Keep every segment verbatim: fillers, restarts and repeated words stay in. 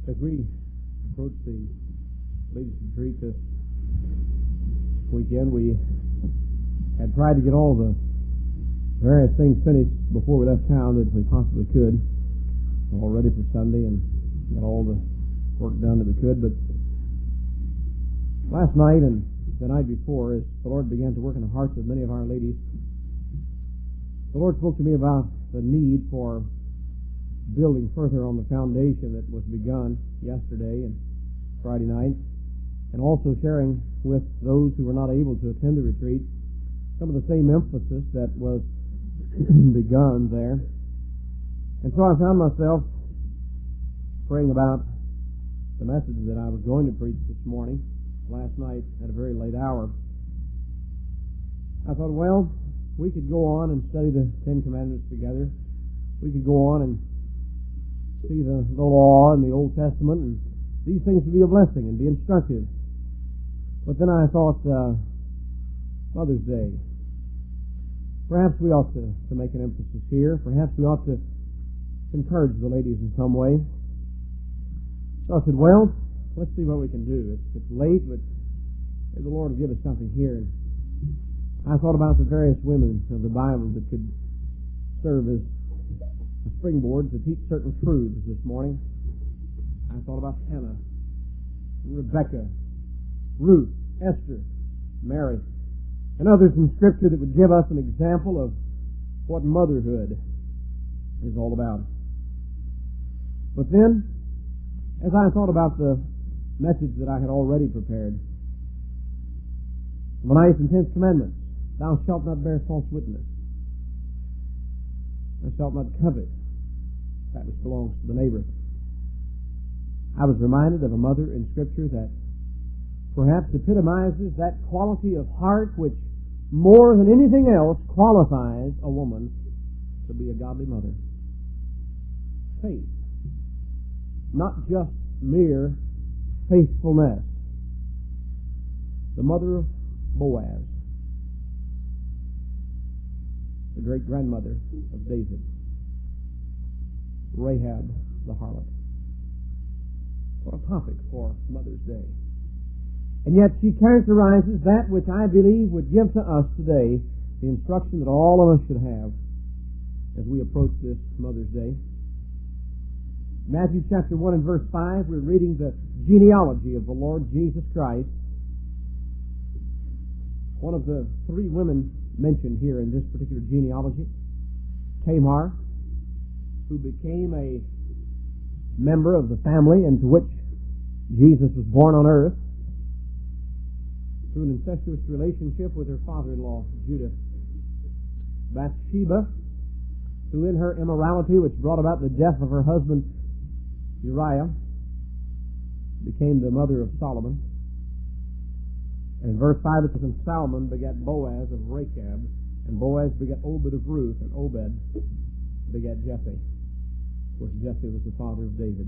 As we approach the ladies' retreat this weekend, we had tried to get all the various things finished before we left town that we possibly could, all ready for Sunday, and got all the work done that we could. But last night and the night before, as the Lord began to work in the hearts of many of our ladies, the Lord spoke to me about the need for building further on the foundation that was begun yesterday and Friday night, and also sharing with those who were not able to attend the retreat some of the same emphasis that was begun there. And so I found myself praying about the message that I was going to preach this morning, last night at a very late hour. I thought, well, we could go on and study the Ten Commandments together. We could go on and see the, the law and the Old Testament, and these things would be a blessing and be instructive. But then I thought, uh, Mother's Day. Perhaps we ought to, to make an emphasis here. Perhaps we ought to encourage the ladies in some way. So I said, well, let's see what we can do. It's, it's late, but maybe the Lord will give us something here. And I thought about the various women of the Bible that could serve as a springboard to teach certain truths this morning. I thought about Hannah, Rebecca, Ruth, Esther, Mary, and others in Scripture that would give us an example of what motherhood is all about. But then, as I thought about the message that I had already prepared, the ninth and tenth commandments, thou shalt not bear false witness. Thou shalt not covet that which belongs to the neighbor. I was reminded of a mother in Scripture that perhaps epitomizes that quality of heart which, more than anything else, qualifies a woman to be a godly mother. Faith. Not just mere faithfulness. The mother of Boaz, the great-grandmother of David. Rahab the harlot. What a topic for Mother's Day. And yet she characterizes that which I believe would give to us today the instruction that all of us should have as we approach this Mother's Day. Matthew chapter one and verse five, we're reading the genealogy of the Lord Jesus Christ. One of the three women mentioned here in this particular genealogy, Tamar, who became a member of the family into which Jesus was born on earth through an incestuous relationship with her father-in-law, Judah. Bathsheba, who in her immorality, which brought about the death of her husband Uriah, became the mother of Solomon. And in verse five it says, and Salmon begat Boaz of Rechab, and Boaz begat Obed of Ruth, and Obed begat Jesse. Of course, Jesse was the father of David.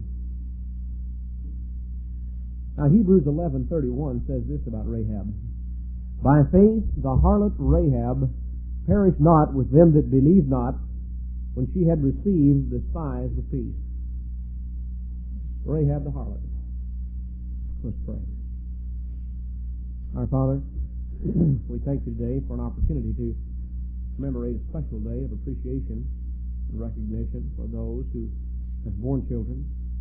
Now, Hebrews eleven thirty-one says this about Rahab. By faith the harlot Rahab perished not with them that believed not, when she had received the spies with peace. Rahab the harlot. Let's pray. Our Father, we thank you today for an opportunity to commemorate a special day of appreciation and recognition for those who have born children.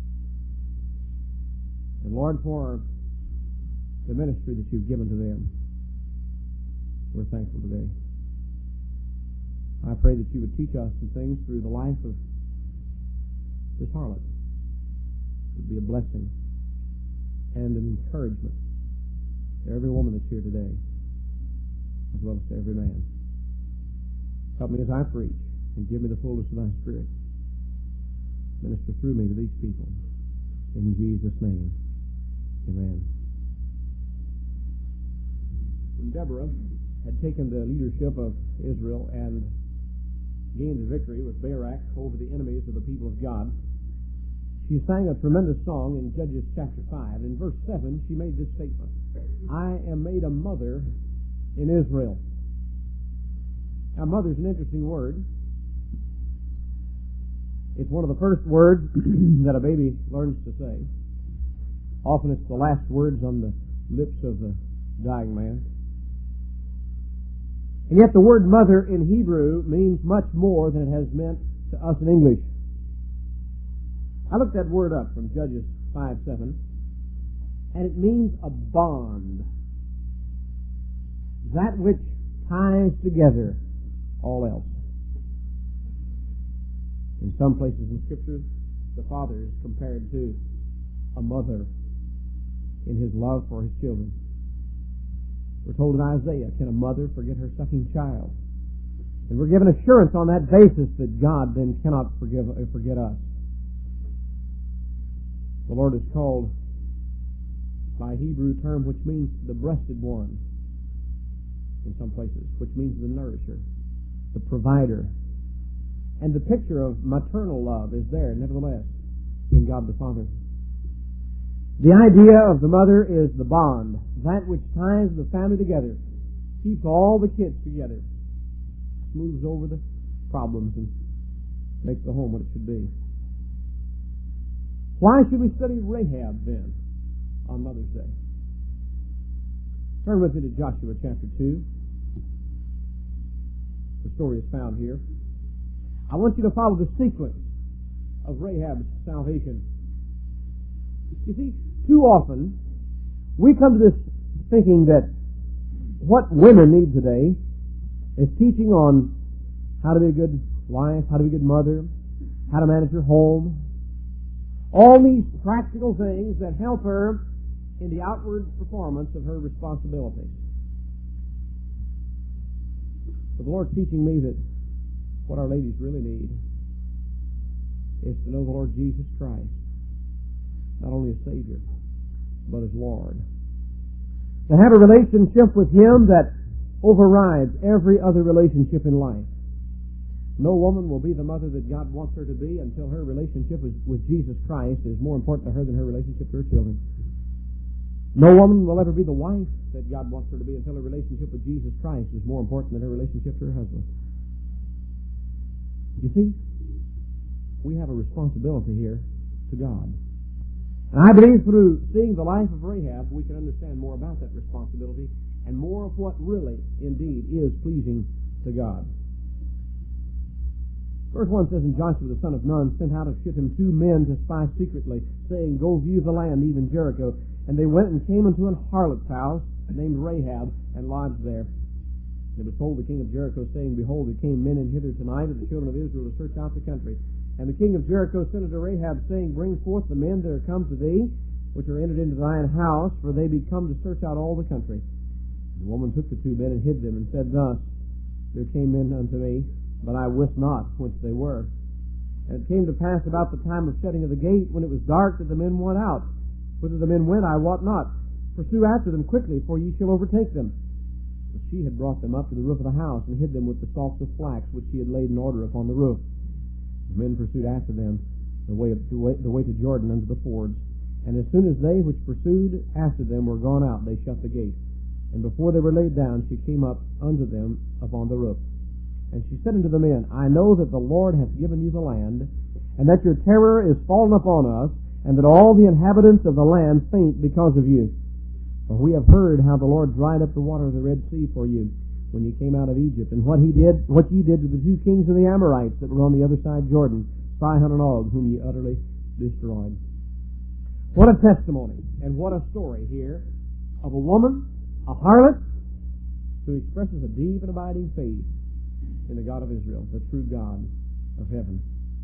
And Lord, for the ministry that you've given to them, we're thankful today. I pray that you would teach us some things through the life of this harlot. It would be a blessing and an encouragement to every woman that's here today, as well as to every man. Help me as I preach, and give me the fullness of thy Spirit. Minister through me to these people. In Jesus' name, amen. When Deborah had taken the leadership of Israel and gained the victory with Barak over the enemies of the people of God, she sang a tremendous song in Judges chapter five. In verse seven, she made this statement, I am made a mother in Israel. Now, mother's an interesting word. It's one of the first words that a baby learns to say. Often it's the last words on the lips of the dying man. And yet the word mother in Hebrew means much more than it has meant to us in English. I looked that word up from Judges five seven, and it means a bond. That which ties together all else. In some places in Scripture, the father is compared to a mother in his love for his children. We're told in Isaiah, can a mother forget her sucking child? And we're given assurance on that basis that God then cannot forgive, uh, forget us. The Lord is called by a Hebrew term which means the breasted one in some places, which means the nourisher, the provider. And the picture of maternal love is there, nevertheless, in God the Father. The idea of the mother is the bond, that which ties the family together, keeps all the kids together, smooths over the problems, and makes the home what it should be. Why should we study Rahab, then, on Mother's Day? Turn with me to Joshua chapter two. The story is found here. I want you to follow the sequence of Rahab's salvation. You see, too often we come to this thinking that what women need today is teaching on how to be a good wife, how to be a good mother, how to manage her home, all these practical things that help her in the outward performance of her responsibilities. But the Lord's teaching me that what our ladies really need is to know the Lord Jesus Christ, not only as Savior, but as Lord. To have a relationship with Him that overrides every other relationship in life. No woman will be the mother that God wants her to be until her relationship with, with Jesus Christ is more important to her than her relationship to her children. No woman will ever be the wife that God wants her to be until her relationship with Jesus Christ is more important than her relationship to her husband. You see, we have a responsibility here to God. And I believe through seeing the life of Rahab, we can understand more about that responsibility and more of what really, indeed, is pleasing to God. Verse one says, And Joshua the son of Nun sent out of Shittim two men to spy secretly, saying, Go view the land, even Jericho. And they went and came unto an harlot's house, named Rahab, and lodged there. And it was told the king of Jericho, saying, Behold, there came men in hither tonight of the children of Israel to search out the country. And the king of Jericho sent unto Rahab, saying, Bring forth the men that are come to thee, which are entered into thine house, for they be come to search out all the country. The woman took the two men and hid them, and said thus, There came men unto me, but I wist not whence they were. And it came to pass about the time of shutting of the gate, when it was dark, that the men went out. Whither the men went, I wot not. Pursue after them quickly, for ye shall overtake them. But she had brought them up to the roof of the house, and hid them with the stalks of flax, which she had laid in order upon the roof. The men pursued after them the way, of, the way, the way to Jordan unto the fords. And as soon as they which pursued after them were gone out, they shut the gate. And before they were laid down, she came up unto them upon the roof. And she said unto the men, I know that the Lord hath given you the land, and that your terror is fallen upon us, and that all the inhabitants of the land faint because of you. For we have heard how the Lord dried up the water of the Red Sea for you, when ye came out of Egypt, and what he did, what ye did to the two kings of the Amorites that were on the other side Jordan, Sihon and Og, whom ye utterly destroyed. What a testimony, and what a story here of a woman, a harlot, who expresses a deep and abiding faith in the God of Israel, the true God of heaven.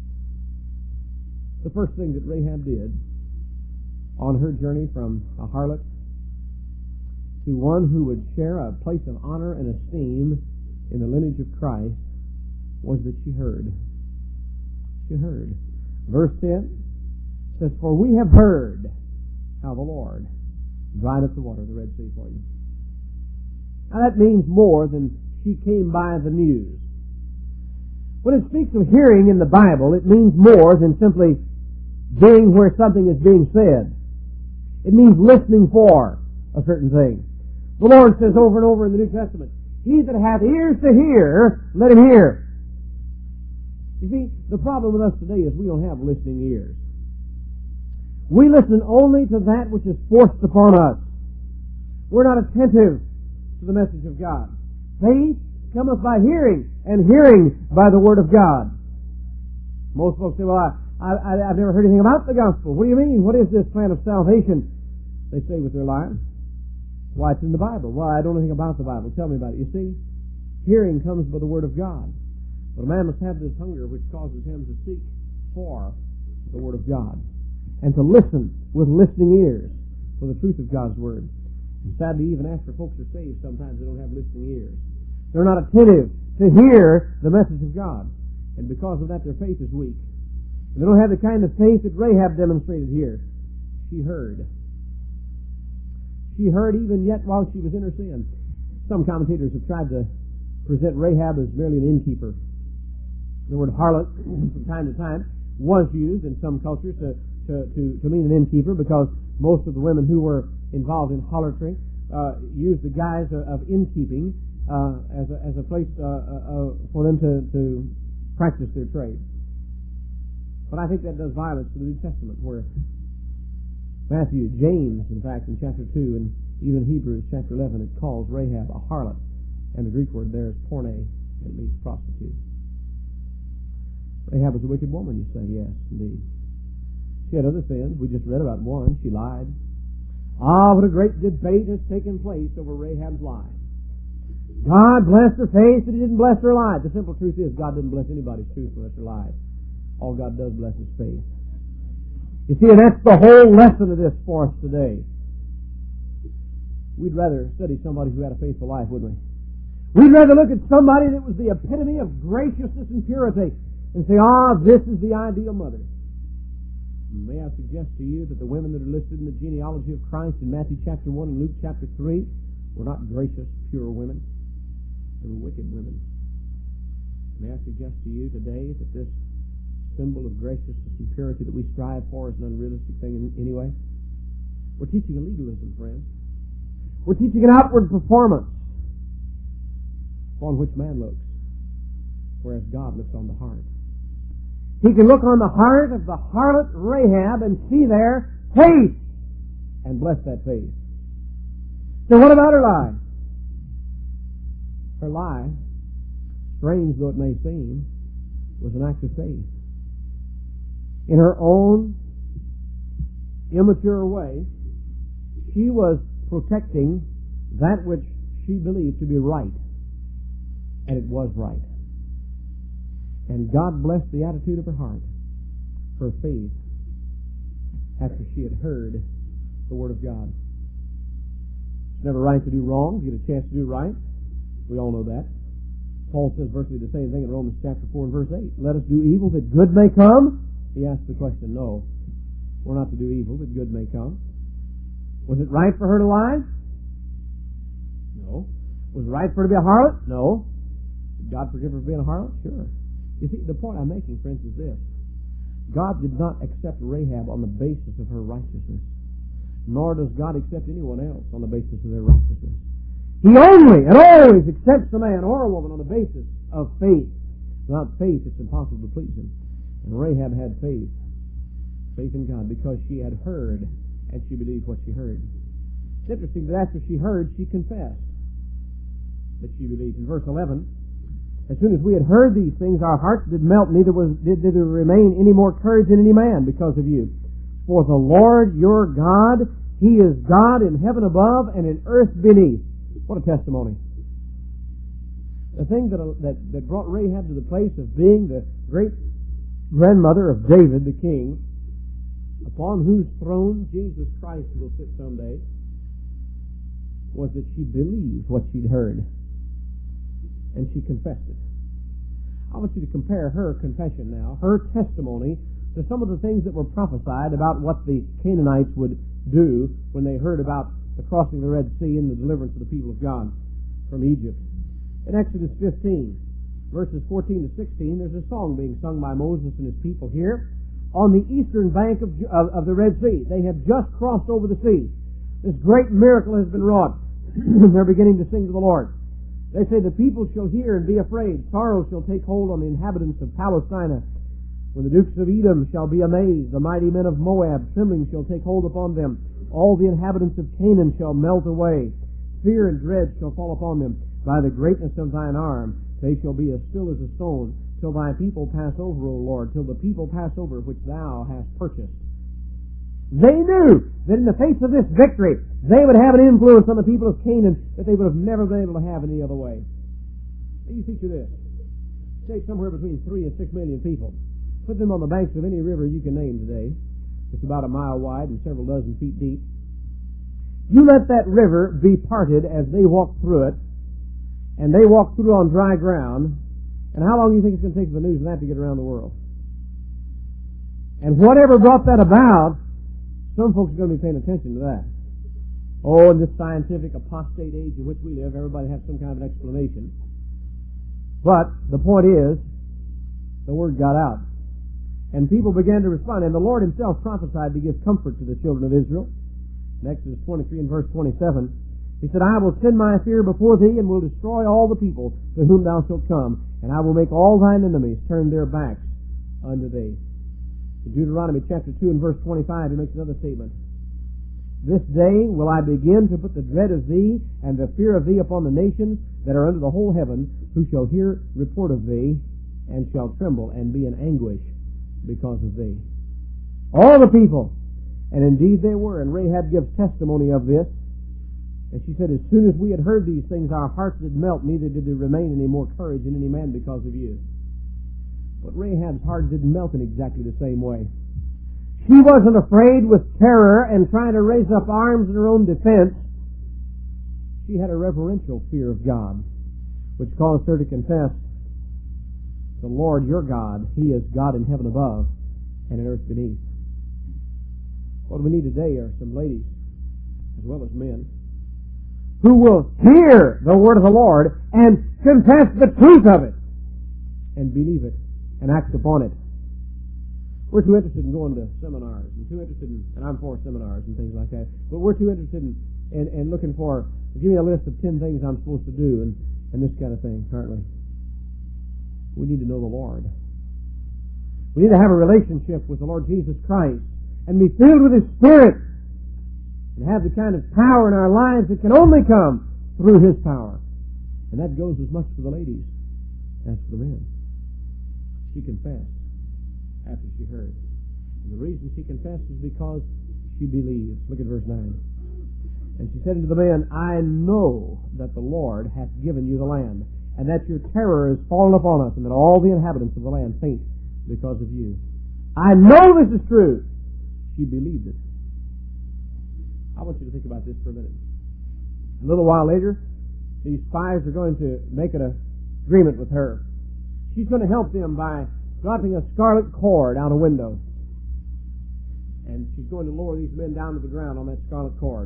The first thing that Rahab did on her journey from a harlot to one who would share a place of honor and esteem in the lineage of Christ was that she heard. She heard. Verse ten says, For we have heard how the Lord dried up the water of the Red Sea for you. Now that means more than she came by the news. When it speaks of hearing in the Bible, it means more than simply being where something is being said. It means listening for a certain thing. The Lord says over and over in the New Testament, He that hath ears to hear, let him hear. You see, the problem with us today is we don't have listening ears. We listen only to that which is forced upon us. We're not attentive to the message of God. Faith cometh by hearing, and hearing by the Word of God. Most folks say, well, I, I, I've never heard anything about the gospel. What do you mean? What is this plan of salvation? They say with their lives. Why, it's in the Bible. Why, I don't know anything about the Bible. Tell me about it. You see, hearing comes by the Word of God. But a man must have this hunger which causes him to seek for the Word of God and to listen with listening ears for the truth of God's Word. And sadly, even after folks are saved, sometimes they don't have listening ears. They're not attentive to hear the message of God. And because of that, their faith is weak. And they don't have the kind of faith that Rahab demonstrated here. She heard. She heard even yet while she was in her sin. Some commentators have tried to present Rahab as merely an innkeeper. The word harlot, from time to time, was used in some cultures to, to, to, to mean an innkeeper, because most of the women who were involved in harlotry uh, used the guise of, of innkeeping uh, as, a, as a place uh, uh, for them to, to practice their trade. But I think that does violence to the New Testament, where Matthew, James, in fact, in chapter two, and even Hebrews chapter eleven, it calls Rahab a harlot. And the Greek word there is porne, and it means prostitute. Rahab was a wicked woman, you say? Yes, indeed. She had other sins. We just read about one. She lied. Ah, what a great debate has taken place over Rahab's lie. God blessed her faith, but He didn't bless her lie. The simple truth is, God didn't bless anybody's truth unless her lies. All God does bless His faith. You see, and that's the whole lesson of this for us today. We'd rather study somebody who had a faithful life, wouldn't we? We'd rather look at somebody that was the epitome of graciousness and purity and say, ah, this is the ideal mother. May I suggest to you that the women that are listed in the genealogy of Christ in Matthew chapter one and Luke chapter three were not gracious, pure women. They were wicked women. May I suggest to you today that this symbol of graciousness and purity that we strive for is an unrealistic thing in any way? We're teaching a legalism, friends. We're teaching an outward performance upon which man looks, whereas God looks on the heart. He can look on the heart of the harlot Rahab and see there faith and bless that faith. So what about her lie? Her lie, strange though it may seem, was an act of faith. In her own immature way, she was protecting that which she believed to be right. And it was right. And God blessed the attitude of her heart, her faith, after she had heard the Word of God. It's never right to do wrong. You get a chance to do right. We all know that. Paul says virtually the same thing in Romans chapter four and verse eight. Let us do evil that good may come. He asks the question, no, we're not to do evil that good may come. Was it right for her to lie? No. Was it right for her to be a harlot? No. Did God forgive her for being a harlot? Sure. You see, the point I'm making, friends, is this. God did not accept Rahab on the basis of her righteousness, nor does God accept anyone else on the basis of their righteousness. He only and always accepts a man or a woman on the basis of faith. Without faith, it's impossible to please Him. And Rahab had faith, faith in God, because she had heard and she believed what she heard. It's interesting that after she heard, she confessed that she believed. In verse eleven, as soon as we had heard these things, our hearts did melt, neither was did, did there remain any more courage in any man because of you. For the Lord your God, He is God in heaven above and in earth beneath. What a testimony. The thing that, that, that brought Rahab to the place of being the great grandmother of David, the king, upon whose throne Jesus Christ will sit someday, was that she believed what she'd heard. And she confessed it. I want you to compare her confession now, her testimony, to some of the things that were prophesied about what the Canaanites would do when they heard about the crossing of the Red Sea and the deliverance of the people of God from Egypt. In Exodus fifteen, verses fourteen to sixteen, there's a song being sung by Moses and his people here on the eastern bank of, of, of the Red Sea. They have just crossed over the sea. This great miracle has been wrought. They're beginning to sing to the Lord. They say, the people shall hear and be afraid. Sorrow shall take hold on the inhabitants of Palestina. When the dukes of Edom shall be amazed, the mighty men of Moab, trembling shall take hold upon them. All the inhabitants of Canaan shall melt away. Fear and dread shall fall upon them. By the greatness of thine arm, they shall be as still as a stone, till thy people pass over, O Lord, till the people pass over which thou hast purchased. They knew that in the face of this victory, they would have an influence on the people of Canaan that they would have never been able to have any other way. Now you picture this. Take somewhere between three and six million people. Put them on the banks of any river you can name today. It's about a mile wide and several dozen feet deep. You let that river be parted as they walk through it, and they walk through on dry ground, and how long do you think it's going to take for the news of that to get around the world? And whatever brought that about, some folks are going to be paying attention to that. Oh, in this scientific apostate age in which we live, everybody has some kind of an explanation. But the point is, the word got out. And people began to respond. And the Lord himself prophesied to give comfort to the children of Israel. In Exodus twenty-three and verse twenty-seven, he said, I will send my fear before thee, and will destroy all the people to whom thou shalt come, and I will make all thine enemies turn their backs unto thee. In Deuteronomy chapter two and verse twenty-five, he makes another statement. This day will I begin to put the dread of thee and the fear of thee upon the nations that are under the whole heaven, who shall hear report of thee, and shall tremble and be in anguish because of thee. All the people, and indeed they were, and Rahab gives testimony of this, and she said, as soon as we had heard these things, our hearts did melt, neither did there remain any more courage in any man because of you. But Rahab's heart didn't melt in exactly the same way. She wasn't afraid with terror and trying to raise up arms in her own defense. She had a reverential fear of God, which caused her to confess, the Lord your God, He is God in heaven above and in earth beneath. What we need today are some ladies, as well as men, who will hear the word of the Lord and confess the truth of it and believe it and act upon it. We're too interested in going to seminars and too interested in, and I'm for seminars and things like that, but we're too interested in, in, in looking for, give me a list of ten things I'm supposed to do and, and this kind of thing, aren't we? We need to know the Lord. We need to have a relationship with the Lord Jesus Christ and be filled with His Spirit and have the kind of power in our lives that can only come through His power. And that goes as much for the ladies as for the men. She confessed after she heard. And the reason she confessed is because she believed. Look at verse nine. And she said unto the man, I know that the Lord hath given you the land, and that your terror is fallen upon us, and that all the inhabitants of the land faint because of you. I know this is true. She believed it. I want you to think about this for a minute. A little while later, these spies are going to make an agreement with her. She's going to help them by dropping a scarlet cord out a window. And she's going to lower these men down to the ground on that scarlet cord.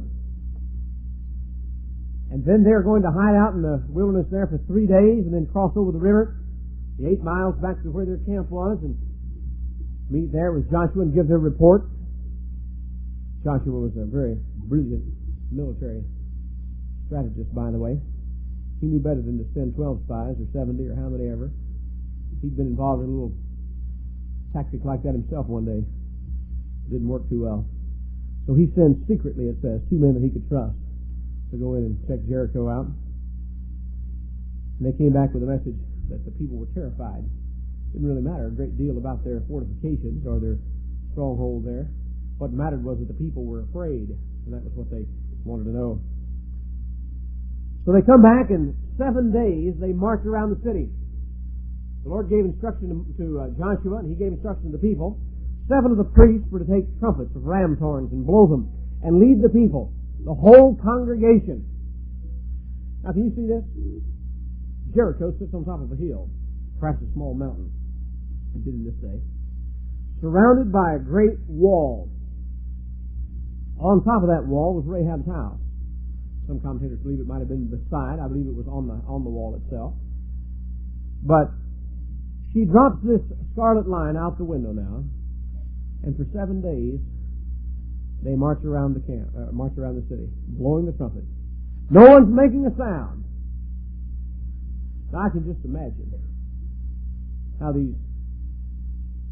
And then they're going to hide out in the wilderness there for three days and then cross over the river, the eight miles back to where their camp was, and meet there with Joshua and give their report. Joshua was a very brilliant military strategist, by the way. He knew better than to send twelve spies or seventy or how many ever. He'd been involved in a little tactic like that himself one day. It didn't work too well. So he sends secretly, it says, two men that he could trust to go in and check Jericho out. And they came back with a message that the people were terrified. It didn't really matter a great deal about their fortifications or their stronghold there. What mattered was that the people were afraid, and that was what they wanted to know. So they come back, and seven days they march around the city. The Lord gave instruction to, to uh, Joshua, and he gave instruction to the people. Seven of the priests were to take trumpets of ram's horns and blow them and lead the people, the whole congregation. Now, can you see this? Jericho sits on top of a hill, perhaps a small mountain. It did in this day. Surrounded by a great wall. On top of that wall was Rahab's house. Some commentators believe it might have been beside. I believe it was on the on the wall itself. But she drops this scarlet line out the window now, and for seven days they march around the camp, uh, march around the city, blowing the trumpet. No one's making a sound. Now I can just imagine how these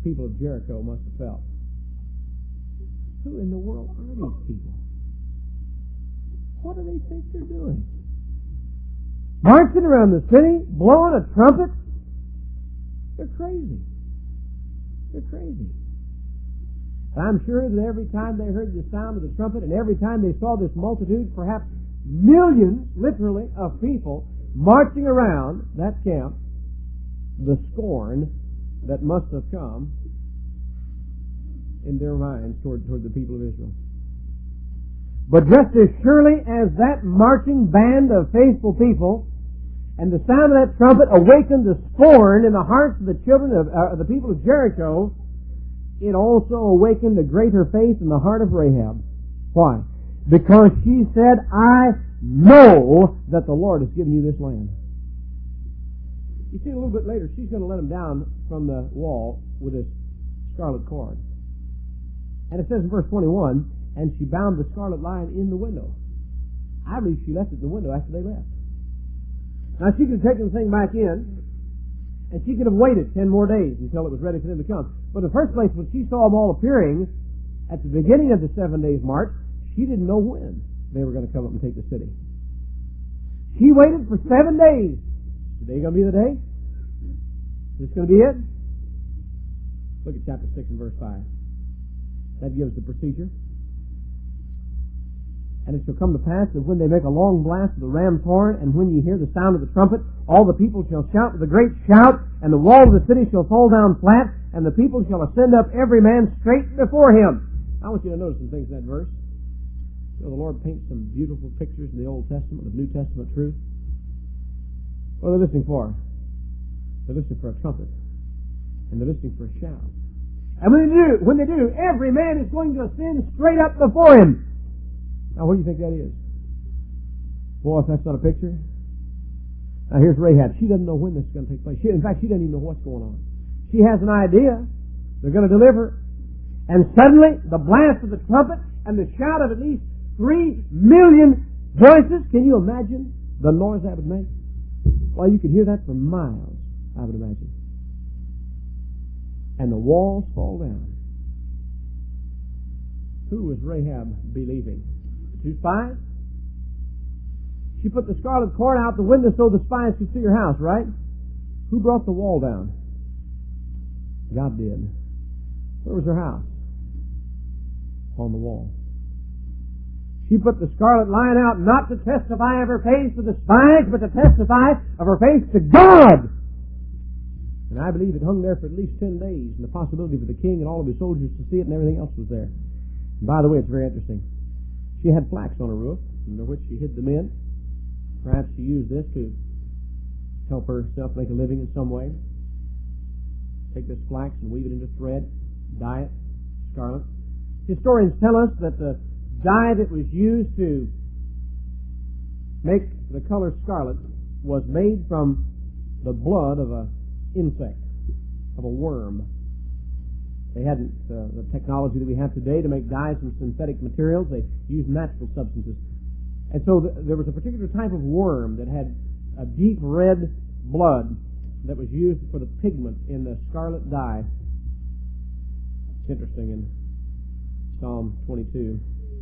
people of Jericho must have felt. Who in the world are these people? What do they think they're doing? Marching around the city, blowing a trumpet? They're crazy. They're crazy. And I'm sure that every time they heard the sound of the trumpet and every time they saw this multitude, perhaps millions, literally, of people marching around that camp, the scorn that must have come in their minds toward, toward the people of Israel. But just as surely as that marching band of faithful people and the sound of that trumpet awakened the scorn in the hearts of the children of uh, the people of Jericho, it also awakened a greater faith in the heart of Rahab. Why? Because she said, I know that the Lord has given you this land. You see, a little bit later, she's going to let him down from the wall with this scarlet cord. And it says in verse twenty-one, and she bound the scarlet line in the window. I believe she left it in the window after they left. Now, she could have taken the thing back in, and she could have waited ten more days until it was ready for them to come. But in the first place, when she saw them all appearing at the beginning of the seven days' march, she didn't know when they were going to come up and take the city. She waited for seven days. Today going to be the day? Is this going to be it? Look at chapter six and verse five. That gives the procedure. And it shall come to pass that when they make a long blast of the ram's horn, and when ye hear the sound of the trumpet, all the people shall shout with a great shout, and the wall of the city shall fall down flat, and the people shall ascend up every man straight before him. I want you to notice some things in that verse. You know, the Lord paints some beautiful pictures in the Old Testament of New Testament truth. What are they listening for? They're listening for a trumpet. And they're listening for a shout. And when they do, when they do, every man is going to ascend straight up before him. Now, what do you think that is? Boy, if that's not a picture. Now, here's Rahab. She doesn't know when this is going to take place. She, in fact, she doesn't even know what's going on. She has an idea. They're going to deliver. And suddenly, the blast of the trumpet and the shout of at least three million voices. Can you imagine the noise that would make? Well, you could hear that for miles, I would imagine. And the walls fall down. Who was Rahab believing? The two spies? She put the scarlet cord out the window so the spies could see her house, right? Who brought the wall down? God did. Where was her house? On the wall. She put the scarlet line out not to testify of her faith to the spies, but to testify of her faith to God. And I believe it hung there for at least ten days, and the possibility for the king and all of his soldiers to see it, and everything else was there. And by the way, it's very interesting. She had flax on her roof, under which she hid the men. Perhaps she used this to help herself make a living in some way. Take this flax and weave it into thread, dye it scarlet. Historians tell us that the dye that was used to make the color scarlet was made from the blood of an insect, of a worm. They hadn't uh, the technology that we have today to make dyes from synthetic materials. They used natural substances. And so th- there was a particular type of worm that had a deep red blood that was used for the pigment in the scarlet dye. It's interesting in Psalm twenty-two.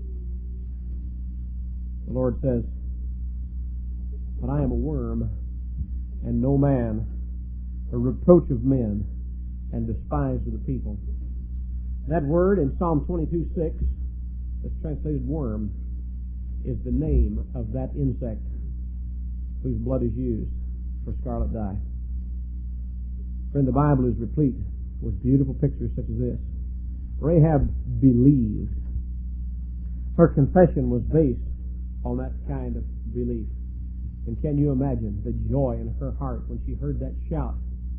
The Lord says, but I am a worm and no man, a reproach of men and despised of the people. That word in Psalm twenty-two six, that's translated worm, is the name of that insect whose blood is used for scarlet dye. Friend, the Bible is replete with beautiful pictures such as this. Rahab believed. Her confession was based on that kind of belief. And can you imagine the joy in her heart when she heard that shout?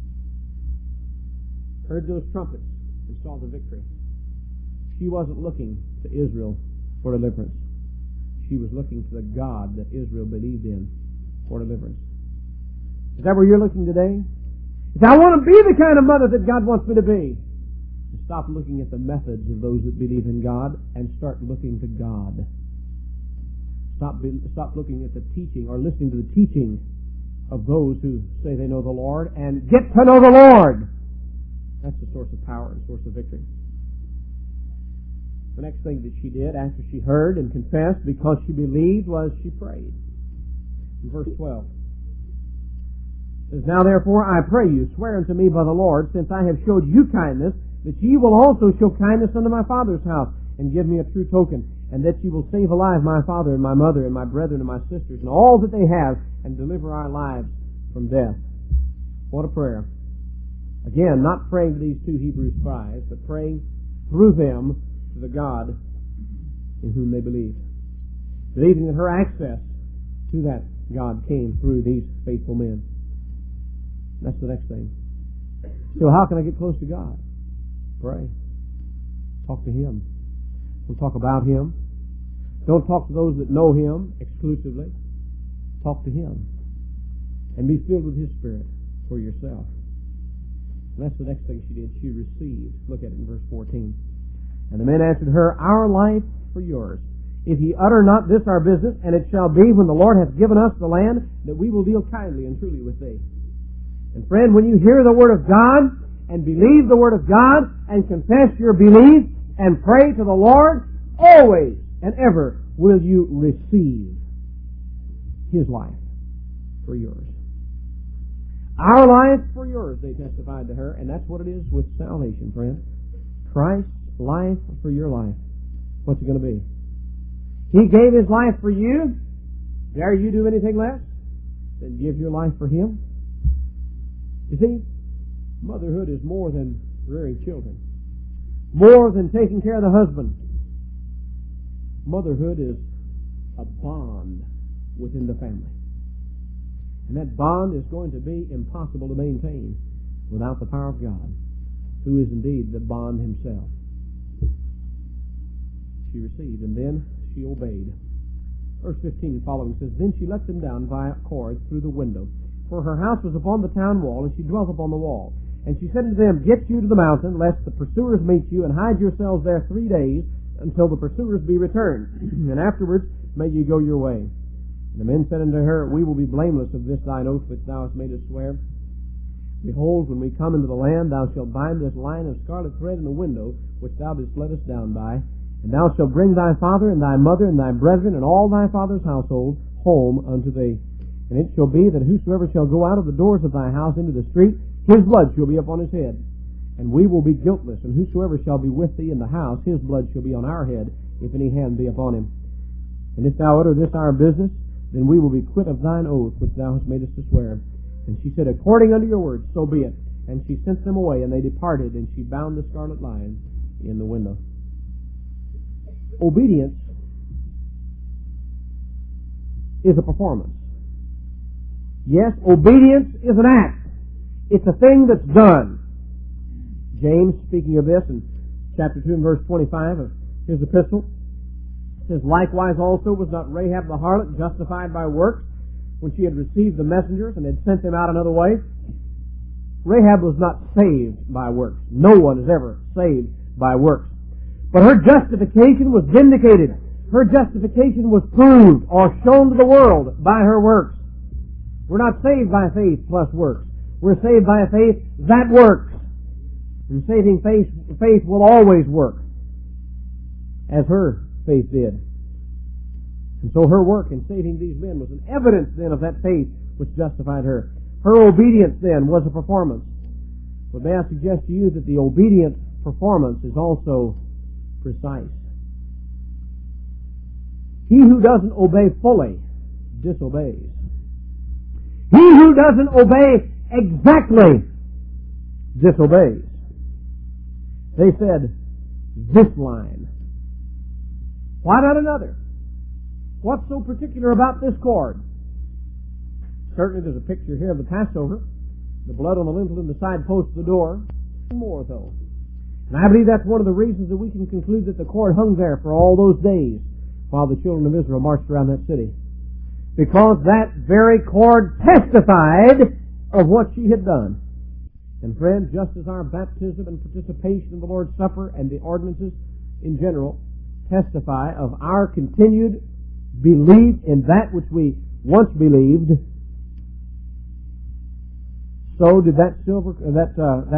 Heard those trumpets and saw the victory. She wasn't looking to Israel for deliverance. She was looking to the God that Israel believed in for deliverance. Is that where you're looking today? Is I want to be the kind of mother that God wants me to be. Stop looking at the methods of those that believe in God and start looking to God. Stop, be, stop looking at the teaching or listening to the teaching of those who say they know the Lord and get to know the Lord. That's the source of power and source of victory. The next thing that she did after she heard and confessed because she believed was she prayed. In verse twelve, it says, Now therefore I pray you, swear unto me by the Lord, since I have showed you kindness, that ye will also show kindness unto my father's house, and give me a true token, and that ye will save alive my father and my mother and my brethren and my sisters, and all that they have, and deliver our lives from death. What a prayer. Again, not praying to these two Hebrew spies, but praying through them to the God in whom they believed. Believing that her access to that God came through these faithful men. That's the next thing. So how can I get close to God? Pray. Talk to Him. Don't talk about Him. Don't talk to those that know Him exclusively. Talk to Him. And be filled with His Spirit for yourself. And that's the next thing she did. She received. Look at it in verse fourteen. And the men answered her, Our life for yours. If ye utter not this our business, and it shall be when the Lord hath given us the land, that we will deal kindly and truly with thee. And friend, when you hear the Word of God, and believe the Word of God, and confess your belief, and pray to the Lord, always and ever will you receive His life for yours. Our life for yours, they testified to her, and that's what it is with salvation, friend. Christ's life for your life. What's it going to be? He gave His life for you. Dare you do anything less than give your life for Him? You see, motherhood is more than rearing children. More than taking care of the husband. Motherhood is a bond within the family. And that bond is going to be impossible to maintain without the power of God, who is indeed the bond Himself. She received, and then she obeyed. Verse fifteen following says, Then she let them down by cords through the window, for her house was upon the town wall, and she dwelt upon the wall. And she said unto them, Get you to the mountain, lest the pursuers meet you, and hide yourselves there three days, until the pursuers be returned. And afterwards may ye go your way. And the men said unto her, We will be blameless of this thine oath which thou hast made us swear. Behold, when we come into the land, thou shalt bind this line of scarlet thread in the window, which thou didst let us down by. And thou shalt bring thy father, and thy mother, and thy brethren, and all thy father's household home unto thee. And it shall be that whosoever shall go out of the doors of thy house into the street, his blood shall be upon his head. And we will be guiltless, and whosoever shall be with thee in the house, his blood shall be on our head, if any hand be upon him. And if thou utter this our business, then we will be quit of thine oath which thou hast made us to swear. And she said, According unto your word, so be it. And she sent them away, and they departed, and she bound the scarlet line in the window. Obedience is a performance. Yes, obedience is an act. It's a thing that's done. James, speaking of this in chapter two and verse twenty-five of his epistle, says, Likewise also was not Rahab the harlot justified by works when she had received the messengers and had sent them out another way? Rahab was not saved by works. No one is ever saved by works. But her justification was vindicated. Her justification was proved or shown to the world by her works. We're not saved by faith plus works. We're saved by a faith that works. And saving faith, faith will always work, as her faith did. And so her work in saving these men was an evidence then of that faith which justified her. Her obedience then was a performance. But may I suggest to you that the obedient performance is also precise. He who doesn't obey fully disobeys. He who doesn't obey exactly disobeys. They said, this line. Why not another? What's so particular about this cord? Certainly there's a picture here of the Passover, the blood on the lintel and the side post of the door. More though. And I believe that's one of the reasons that we can conclude that the cord hung there for all those days while the children of Israel marched around that city. Because that very cord testified of what she had done. And friends, just as our baptism and participation in the Lord's Supper and the ordinances in general testify of our continued belief in that which we once believed, so did that silver, that uh, that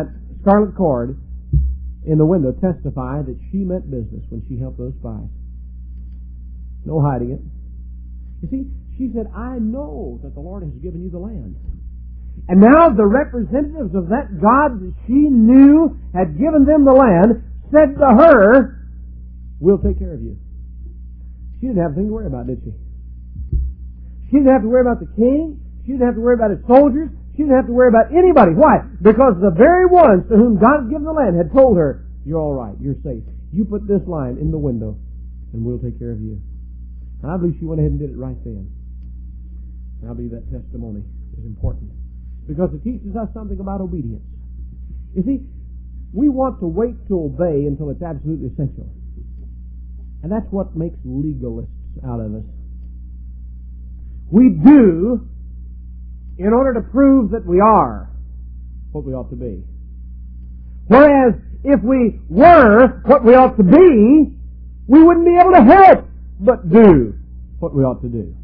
scarlet cord in the window testify that she meant business when she helped those spies. No hiding it. You see, she said, I know that the Lord has given you the land. And now the representatives of that God that she knew had given them the land said to her, we'll take care of you. She didn't have anything to worry about, did she? She didn't have to worry about the king. She didn't have to worry about his soldiers. She didn't have to worry about anybody. Why? Because the very ones to whom God had given the land had told her, you're all right, you're safe. You put this line in the window, and we'll take care of you. And I believe she went ahead and did it right then. And I believe that testimony is important, because it teaches us something about obedience. You see, we want to wait to obey until it's absolutely essential. And that's what makes legalists out of us. We do in order to prove that we are what we ought to be. Whereas if we were what we ought to be, we wouldn't be able to help but do what we ought to do.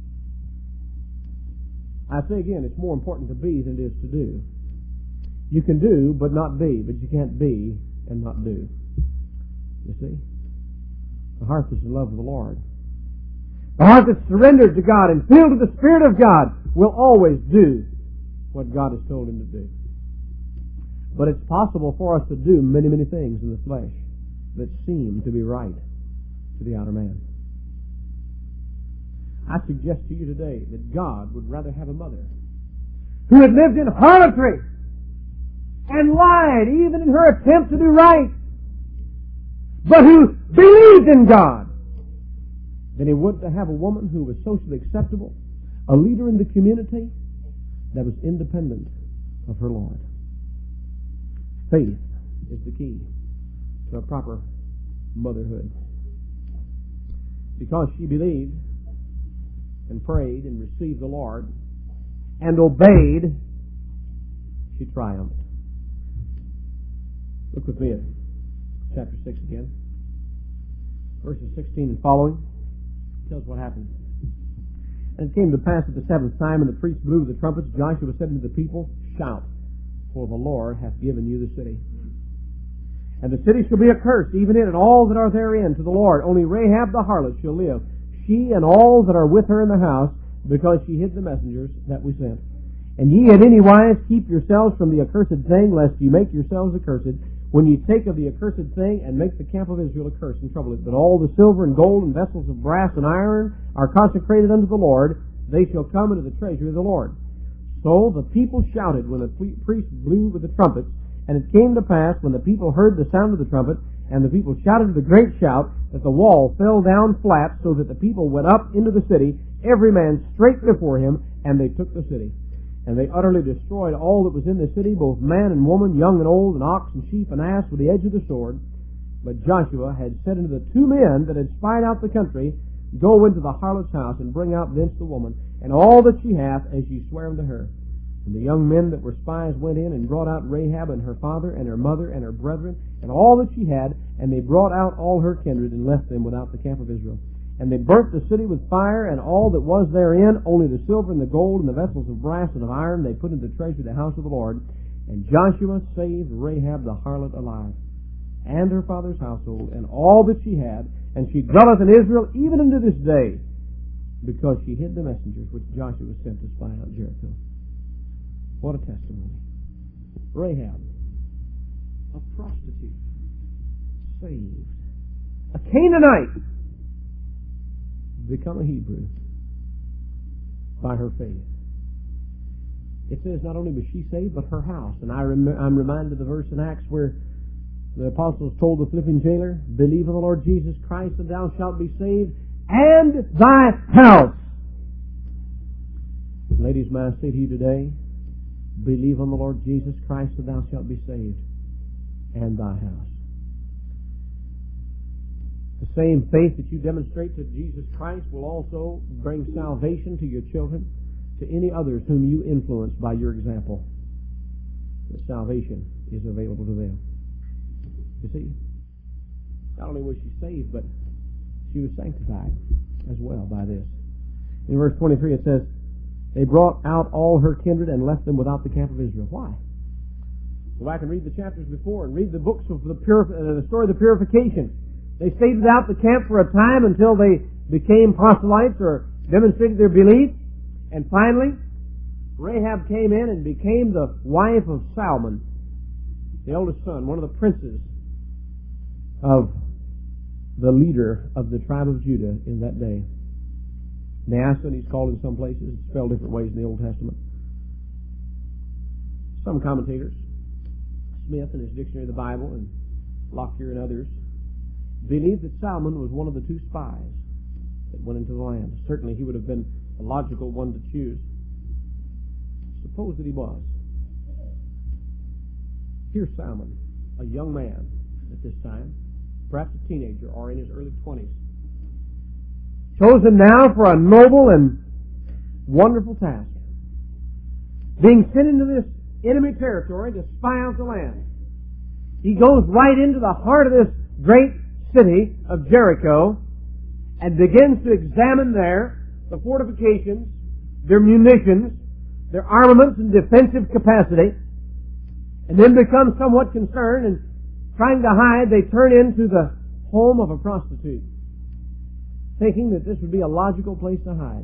I say again, it's more important to be than it is to do. You can do but not be, but you can't be and not do. You see? The heart that's in love with the Lord, the heart that's surrendered to God and filled with the Spirit of God, will always do what God has told him to do. But it's possible for us to do many, many things in the flesh that seem to be right to the outer man. I suggest to you today that God would rather have a mother who had lived in harlotry and lied even in her attempt to do right, but who believed in God, than he would to have a woman who was socially acceptable, a leader in the community that was independent of her Lord. Faith is the key to a proper motherhood. Because she believed and prayed and received the Lord and obeyed, she triumphed. Look with me at chapter six again. Verses sixteen and following tells what happened. And it came to pass at the seventh time, and the priests blew the trumpets, Joshua said unto the people, shout, for the Lord hath given you the city. And the city shall be accursed, even it and all that are therein, to the Lord. Only Rahab the harlot shall live, she and all that are with her in the house, because she hid the messengers that we sent. And ye at any wise keep yourselves from the accursed thing, lest ye make yourselves accursed, when ye take of the accursed thing, and make the camp of Israel accursed, and trouble it. But all the silver and gold and vessels of brass and iron are consecrated unto the Lord, they shall come into the treasury of the Lord. So the people shouted when the priest blew with the trumpets, and it came to pass, when the people heard the sound of the trumpet, and the people shouted with a great shout, that the wall fell down flat, so that the people went up into the city, every man straight before him, and they took the city. And they utterly destroyed all that was in the city, both man and woman, young and old, and ox and sheep and ass, with the edge of the sword. But Joshua had said unto the two men that had spied out the country, go into the harlot's house, and bring out thence the woman, and all that she hath, as ye swear unto her. And the young men that were spies went in, and brought out Rahab, and her father, and her mother, and her brethren, and all that she had, and they brought out all her kindred, and left them without the camp of Israel. And they burnt the city with fire, and all that was therein, only the silver and the gold and the vessels of brass and of iron, they put into the treasury of the house of the Lord. And Joshua saved Rahab the harlot alive, and her father's household, and all that she had, and she dwelleth in Israel even unto this day, because she hid the messengers which Joshua sent to spy out Jericho. What a testimony. Rahab, a prostitute, saved. A Canaanite, become a Hebrew by her faith. It says not only was she saved, but her house. And I rem- I'm reminded of the verse in Acts where the apostles told the Philippian jailer, believe in the Lord Jesus Christ, and thou shalt be saved, and thy house. Ladies, may I say to you today, believe on the Lord Jesus Christ, and thou shalt be saved, and thy house. The same faith that you demonstrate to Jesus Christ will also bring salvation to your children, to any others whom you influence by your example. The salvation is available to them. You see, not only was she saved, but she was sanctified as well by this. In verse twenty-three it says, they brought out all her kindred and left them without the camp of Israel. Why? Go back and read the chapters before and read the books of the, purif- uh, the story of the purification. They stayed without the camp for a time until they became proselytes or demonstrated their belief. And finally, Rahab came in and became the wife of Salmon, the eldest son, one of the princes of the leader of the tribe of Judah in that day. Naasson, he's called in some places. It's spelled different ways in the Old Testament. Some commentators, Smith in his Dictionary of the Bible and Lockyer and others, believe that Salmon was one of the two spies that went into the land. Certainly he would have been a logical one to choose. Suppose that he was. Here's Salmon, a young man at this time, perhaps a teenager or in his early twenties, chosen now for a noble and wonderful task, being sent into this enemy territory to spy out the land. He goes right into the heart of this great city of Jericho and begins to examine there the fortifications, their munitions, their armaments and defensive capacity, and then becomes somewhat concerned and trying to hide, they turn into the home of a prostitute, thinking that this would be a logical place to hide.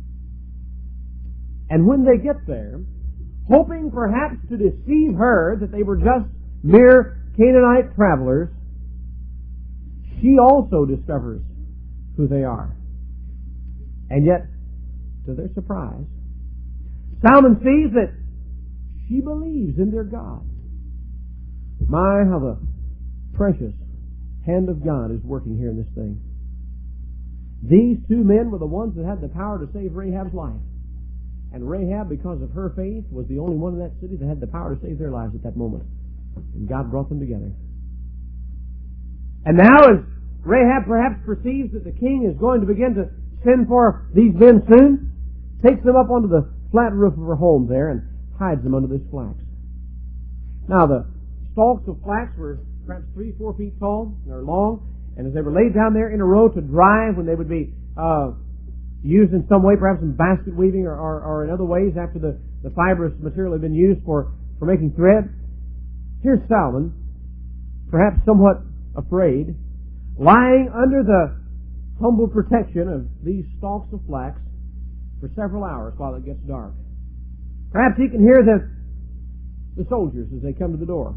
And when they get there, hoping perhaps to deceive her that they were just mere Canaanite travelers, she also discovers who they are. And yet, to their surprise, Salmon sees that she believes in their God. My, how the precious hand of God is working here in this thing. These two men were the ones that had the power to save Rahab's life. And Rahab, because of her faith, was the only one in that city that had the power to save their lives at that moment. And God brought them together. And now as Rahab perhaps perceives that the king is going to begin to send for these men soon, takes them up onto the flat roof of her home there and hides them under this flax. Now the stalks of flax were perhaps three, four feet tall or long, and as they were laid down there in a row to dry when they would be uh, used in some way, perhaps in basket weaving or, or, or in other ways after the, the fibrous material had been used for, for making thread, here's Salmon, perhaps somewhat afraid, lying under the humble protection of these stalks of flax for several hours while it gets dark. Perhaps he can hear the, the soldiers as they come to the door.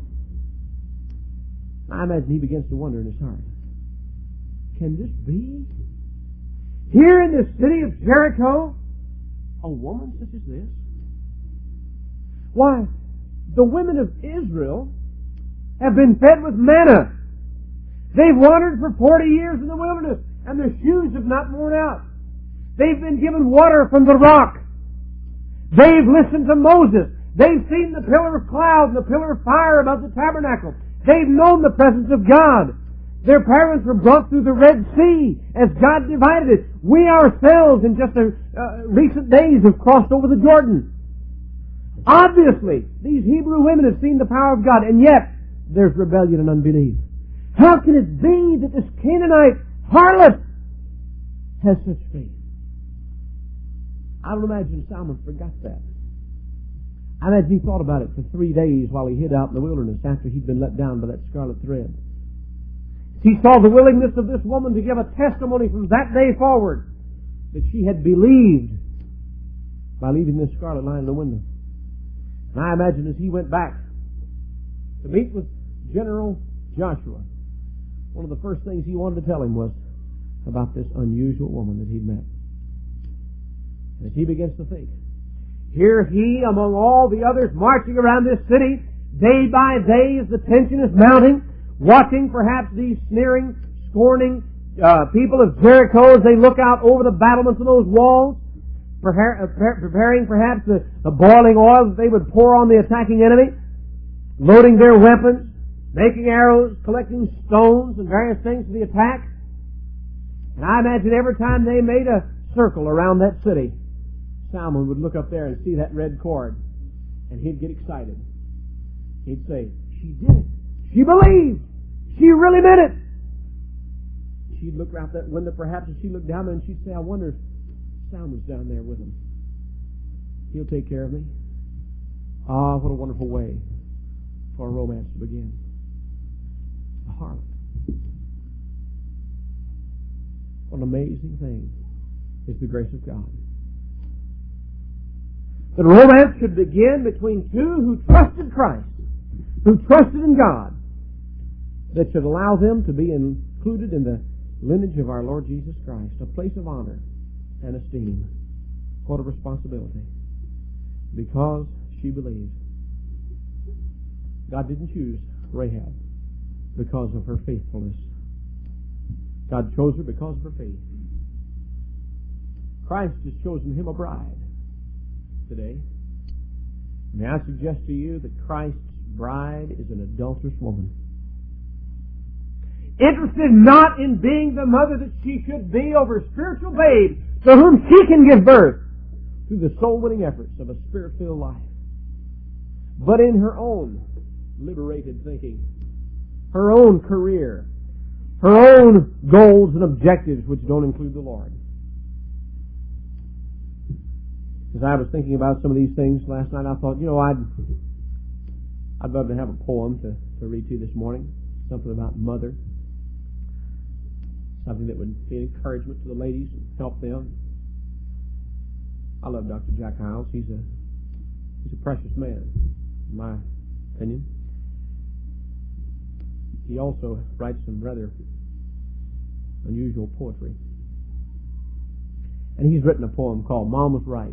I imagine he begins to wonder in his heart, can this be? Here in the city of Jericho, a woman such as this? Why, the women of Israel have been fed with manna. They've wandered for forty years in the wilderness, and their shoes have not worn out. They've been given water from the rock. They've listened to Moses. They've seen the pillar of cloud and the pillar of fire above the tabernacle. They've known the presence of God. Their parents were brought through the Red Sea as God divided it. We ourselves in just a, uh, recent days have crossed over the Jordan. Obviously, these Hebrew women have seen the power of God, and yet there's rebellion and unbelief. How can it be that this Canaanite harlot has such faith? I don't imagine Salmon forgot that. I imagine he thought about it for three days while he hid out in the wilderness after he'd been let down by that scarlet thread. He saw the willingness of this woman to give a testimony from that day forward that she had believed by leaving this scarlet line in the window. And I imagine as he went back to meet with General Joshua, one of the first things he wanted to tell him was about this unusual woman that he'd met. And as he begins to think, here he, among all the others marching around this city, day by day as the tension is mounting, watching perhaps these sneering, scorning uh, people of Jericho as they look out over the battlements of those walls, preparing perhaps the, the boiling oil that they would pour on the attacking enemy, loading their weapons, making arrows, collecting stones and various things for the attack. And I imagine every time they made a circle around that city, Salmon would look up there and see that red cord, and he'd get excited. He'd say, she did it. She believed. She really meant it. She'd look out that window perhaps, and she'd look down there and she'd say, I wonder if Salmon's down there with him. He'll take care of me. Ah, what a wonderful way for a romance to begin. A harlot. What an amazing thing is the grace of God. That romance should begin between two who trusted Christ, who trusted in God, that should allow them to be included in the lineage of our Lord Jesus Christ, a place of honor and esteem. What a responsibility. Because she believed. God didn't choose Rahab because of her faithfulness. God chose her because of her faith. Christ has chosen him a bride today. May I suggest to you that Christ's bride is an adulterous woman. Interested not in being the mother that she should be over a spiritual babe to whom she can give birth through the soul-winning efforts of a spirit-filled life, but in her own liberated thinking, her own career, her own goals and objectives which don't include the Lord. As I was thinking about some of these things last night, I thought, you know, I'd I'd love to have a poem to, to read to you this morning, something about mother, something that would be an encouragement to the ladies and help them. I love Doctor Jack Hyles. He's a he's a precious man, in my opinion. He also writes some rather unusual poetry. And he's written a poem called Mom Was Right.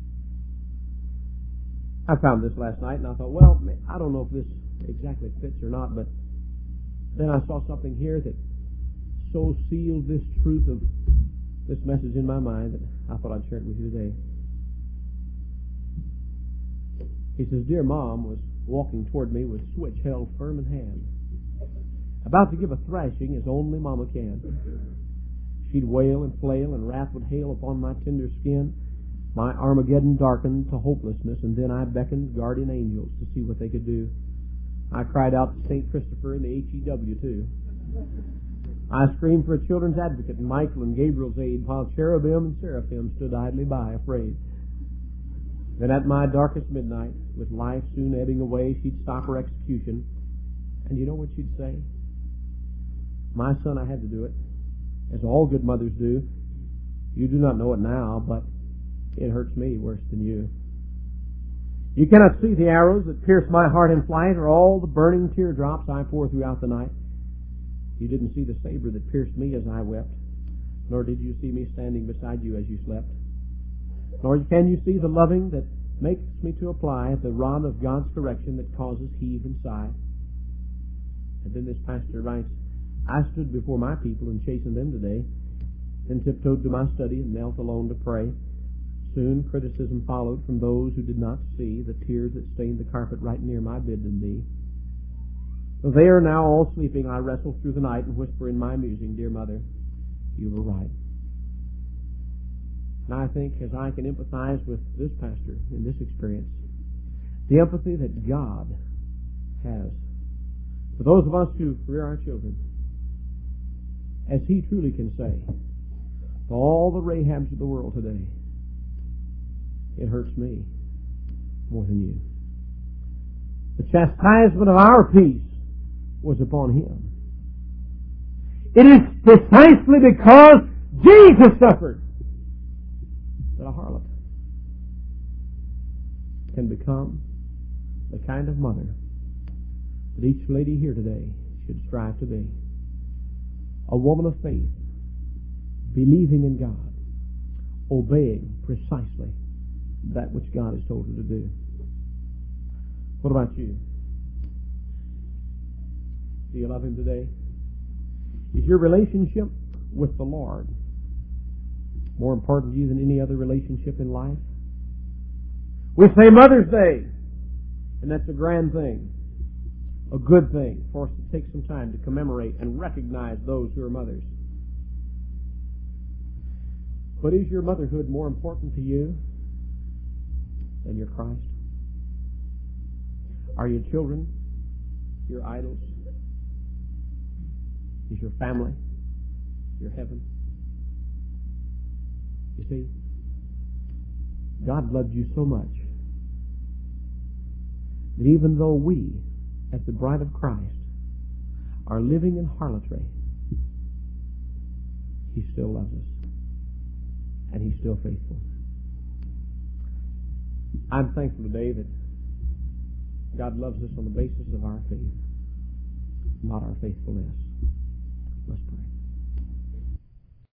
I found this last night and I thought, well, I don't know if this exactly fits or not, but then I saw something here that so sealed this truth of this message in my mind that I thought I'd share it with you today. He says, Dear Mom was walking toward me with switch held firm in hand, about to give a thrashing as only Mama can. She'd wail and flail, and wrath would hail upon my tender skin. My Armageddon darkened to hopelessness, and then I beckoned guardian angels to see what they could do. I cried out to Saint Christopher and the H E W too. I screamed for a children's advocate and Michael and Gabriel's aid, while cherubim and seraphim stood idly by, afraid. Then at my darkest midnight, with life soon ebbing away, she'd stop her execution. And you know what she'd say? My son, I had to do it, as all good mothers do. You do not know it now, but it hurts me worse than you. You cannot see the arrows that pierce my heart in flight, or all the burning teardrops I pour throughout the night. You didn't see the saber that pierced me as I wept, nor did you see me standing beside you as you slept. Nor can you see the loving that makes me to apply the rod of God's correction that causes heave and sigh. And then this pastor writes, I stood before my people and chastened them today, then tiptoed to my study and knelt alone to pray. Soon criticism followed from those who did not see the tears that stained the carpet right near my bended knee. Though they are now all sleeping, I wrestle through the night and whisper in my musing, Dear Mother, you were right. And I think as I can empathize with this pastor in this experience, the empathy that God has for those of us who rear our children, as He truly can say to all the Rahabs of the world today, it hurts me more than you. The chastisement of our peace was upon Him. It is precisely because Jesus suffered that a harlot can become the kind of mother that each lady here today should strive to be. A woman of faith, believing in God, obeying precisely that which God has told her to do. What about you? Do you love Him today? Is your relationship with the Lord more important to you than any other relationship in life? We say Mother's Day, and that's a grand thing, a good thing for us to take some time to commemorate and recognize those who are mothers. But is your motherhood more important to you than your Christ? Are your children your idols? Is your family your heaven? You see, God loved you so much that even though we as the bride of Christ are living in harlotry, He still loves us, and He's still faithful. I'm thankful today that God loves us on the basis of our faith, not our faithfulness. Let's pray.